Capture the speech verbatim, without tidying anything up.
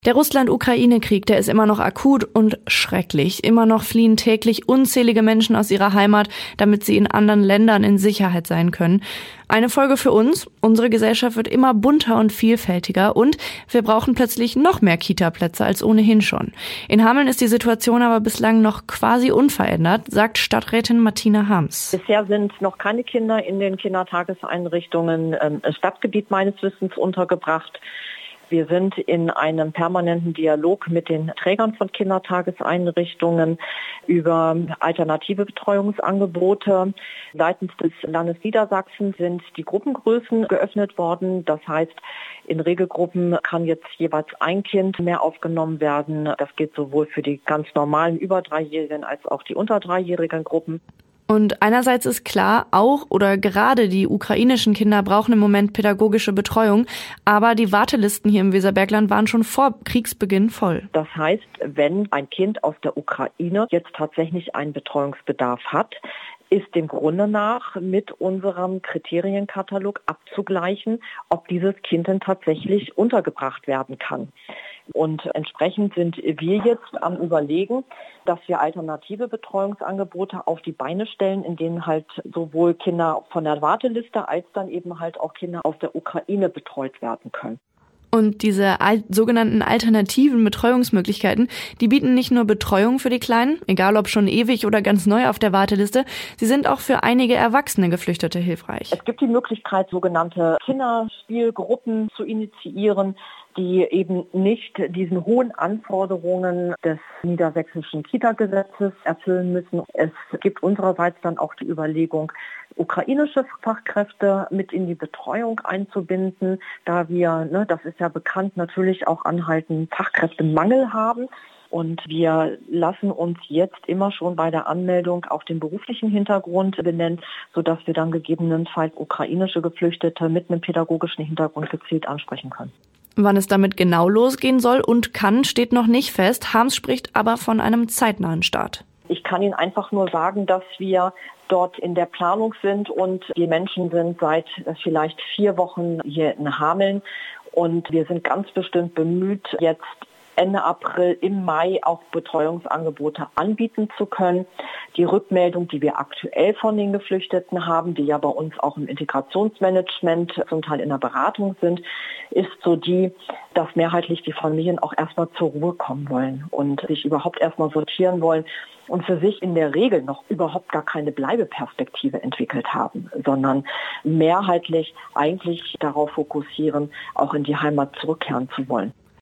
Der Russland-Ukraine-Krieg, der ist immer noch akut und schrecklich. Immer noch fliehen täglich unzählige Menschen aus ihrer Heimat, damit sie in anderen Ländern in Sicherheit sein können. Eine Folge für uns: Unsere Gesellschaft wird immer bunter und vielfältiger und wir brauchen plötzlich noch mehr Kita-Plätze als ohnehin schon. In Hameln ist die Situation aber bislang noch quasi unverändert, sagt Stadträtin Martina Harms. Bisher sind noch keine Kinder in den Kindertageseinrichtungen im Stadtgebiet meines Wissens untergebracht. Wir sind in einem permanenten Dialog mit den Trägern von Kindertageseinrichtungen über alternative Betreuungsangebote. Seitens des Landes Niedersachsen sind die Gruppengrößen geöffnet worden. Das heißt, in Regelgruppen kann jetzt jeweils ein Kind mehr aufgenommen werden. Das gilt sowohl für die ganz normalen über Dreijährigen als auch die unter dreijährigen Gruppen. Und einerseits ist klar, auch oder gerade die ukrainischen Kinder brauchen im Moment pädagogische Betreuung, aber die Wartelisten hier im Weserbergland waren schon vor Kriegsbeginn voll. Das heißt, wenn ein Kind aus der Ukraine jetzt tatsächlich einen Betreuungsbedarf hat, ist dem Grunde nach mit unserem Kriterienkatalog abzugleichen, ob dieses Kind denn tatsächlich untergebracht werden kann. Und entsprechend sind wir jetzt am Überlegen, dass wir alternative Betreuungsangebote auf die Beine stellen, in denen halt sowohl Kinder von der Warteliste als dann eben halt auch Kinder aus der Ukraine betreut werden können. Und diese al- sogenannten alternativen Betreuungsmöglichkeiten, die bieten nicht nur Betreuung für die Kleinen, egal ob schon ewig oder ganz neu auf der Warteliste, sie sind auch für einige erwachsene Geflüchtete hilfreich. Es gibt die Möglichkeit, sogenannte Kinderspielgruppen zu initiieren, die eben nicht diesen hohen Anforderungen des niedersächsischen Kita-Gesetzes erfüllen müssen. Es gibt unsererseits dann auch die Überlegung, ukrainische Fachkräfte mit in die Betreuung einzubinden, da wir, ne, das ist ja bekannt, natürlich auch anhaltenden Fachkräftemangel haben. Und wir lassen uns jetzt immer schon bei der Anmeldung auch den beruflichen Hintergrund benennen, sodass wir dann gegebenenfalls ukrainische Geflüchtete mit einem pädagogischen Hintergrund gezielt ansprechen können. Wann es damit genau losgehen soll und kann, steht noch nicht fest. Harms spricht aber von einem zeitnahen Start. Ich kann Ihnen einfach nur sagen, dass wir dort in der Planung sind und die Menschen sind seit vielleicht vier Wochen hier in Hameln und wir sind ganz bestimmt bemüht, jetzt Ende April, im Mai auch Betreuungsangebote anbieten zu können. Die Rückmeldung, die wir aktuell von den Geflüchteten haben, die ja bei uns auch im Integrationsmanagement zum Teil in der Beratung sind, ist so die, dass mehrheitlich die Familien auch erstmal zur Ruhe kommen wollen und sich überhaupt erstmal sortieren wollen und für sich in der Regel noch überhaupt gar keine Bleibeperspektive entwickelt haben, sondern mehrheitlich eigentlich darauf fokussieren, auch in die Heimat zurückkehren zu wollen.